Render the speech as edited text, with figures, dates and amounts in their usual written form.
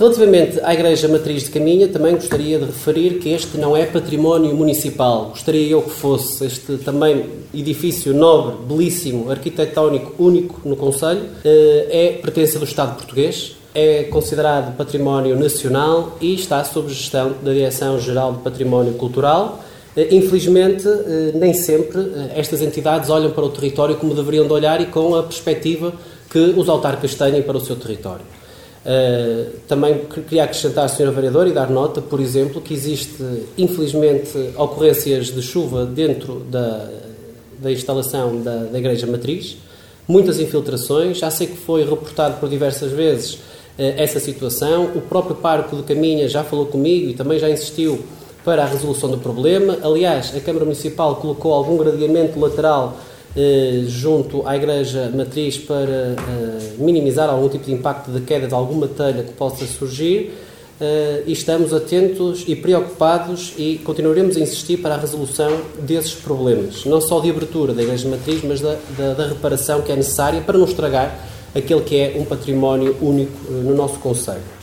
Relativamente à Igreja Matriz de Caminha, também gostaria de referir que este não é património municipal. Gostaria eu que fosse este também edifício nobre, belíssimo, arquitetónico, único no concelho. Pertence do Estado português, é considerado património nacional e está sob gestão da Direção-Geral de Património Cultural. Infelizmente, nem sempre estas entidades olham para o território como deveriam de olhar e com a perspectiva que os autarcas têm para o seu território. Também queria acrescentar, Sra. Vereadora, e dar nota, por exemplo, que existe, infelizmente, ocorrências de chuva dentro da instalação da Igreja Matriz, muitas infiltrações, já sei que foi reportado por diversas vezes essa situação, o próprio Parque de Caminha já falou comigo e também já insistiu para a resolução do problema. Aliás, a Câmara Municipal colocou algum gradeamento lateral junto à Igreja Matriz para minimizar algum tipo de impacto de queda de alguma telha que possa surgir, e estamos atentos e preocupados e continuaremos a insistir para a resolução desses problemas, não só de abertura da Igreja Matriz, mas da reparação que é necessária para não estragar aquele que é um património único no nosso concelho.